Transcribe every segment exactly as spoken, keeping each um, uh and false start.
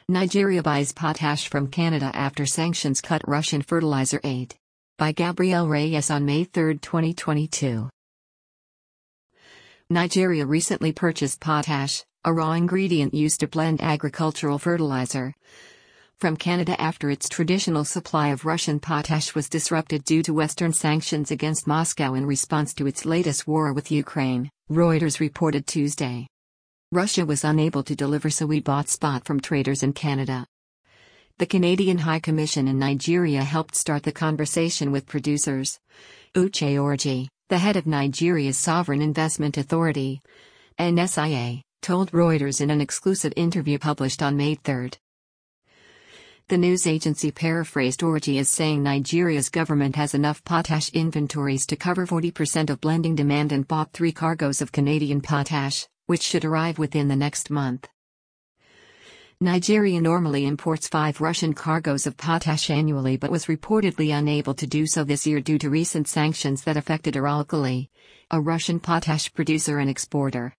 Nigeria buys potash from Canada after sanctions cut Russian fertilizer aid. By Gabriel Reyes on May third, twenty twenty-two. Nigeria recently purchased potash, a raw ingredient used to blend agricultural fertilizer, from Canada after its traditional supply of Russian potash was disrupted due to Western sanctions against Moscow in response to its latest war with Ukraine, Reuters reported Tuesday. Russia was unable to deliver, so we bought spot from traders in Canada. The Canadian High Commission in Nigeria helped start the conversation with producers. Uche Orji, the head of Nigeria's Sovereign Investment Authority, N S I A, told Reuters in an exclusive interview published on May third. The news agency paraphrased Orji as saying Nigeria's government has enough potash inventories to cover forty percent of blending demand and bought three cargoes of Canadian potash, which should arrive within the next month. Nigeria normally imports five Russian cargoes of potash annually but was reportedly unable to do so this year due to recent sanctions that affected Uralkali, a Russian potash producer and exporter.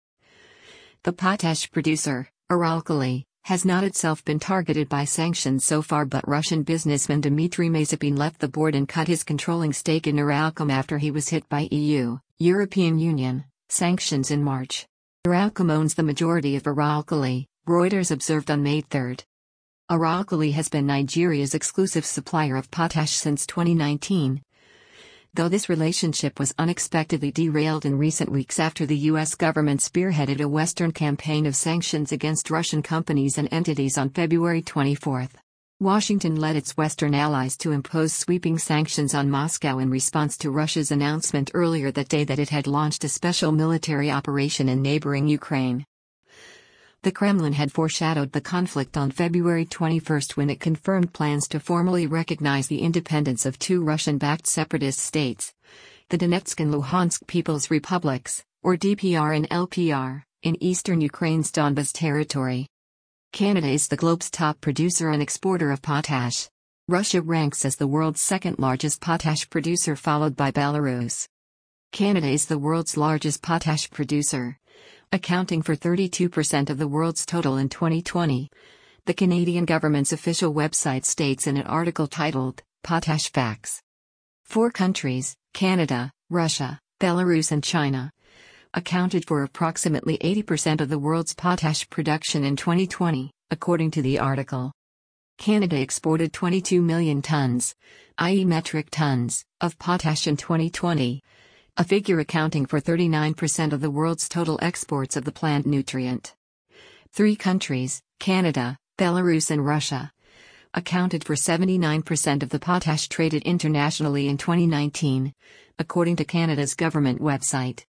The potash producer, Uralkali, has not itself been targeted by sanctions so far, but Russian businessman Dmitry Mazepin left the board and cut his controlling stake in Uralkali after he was hit by E U, European Union, sanctions in March. Uralkali owns the majority of Uralkali, Reuters observed on May third. Uralkali has been Nigeria's exclusive supplier of potash since twenty nineteen. Though this relationship was unexpectedly derailed in recent weeks after the U S government spearheaded a Western campaign of sanctions against Russian companies and entities on February twenty-fourth. Washington led its Western allies to impose sweeping sanctions on Moscow in response to Russia's announcement earlier that day that it had launched a special military operation in neighboring Ukraine. The Kremlin had foreshadowed the conflict on February twenty-first when it confirmed plans to formally recognize the independence of two Russian-backed separatist states, the Donetsk and Luhansk People's Republics, or D P R and L P R, in eastern Ukraine's Donbas territory. Canada is the globe's top producer and exporter of potash. Russia ranks as the world's second-largest potash producer, followed by Belarus. Canada is the world's largest potash producer, accounting for thirty-two percent of the world's total in twenty twenty, the Canadian government's official website states in an article titled, Potash Facts. Four countries, Canada, Russia, Belarus and China, accounted for approximately eighty percent of the world's potash production in twenty twenty, according to the article. Canada exported twenty-two million tons, that is metric tons, of potash in twenty twenty, a figure accounting for thirty-nine percent of the world's total exports of the plant nutrient. Three countries, Canada, Belarus and Russia, accounted for seventy-nine percent of the potash traded internationally in twenty nineteen, according to Canada's government website.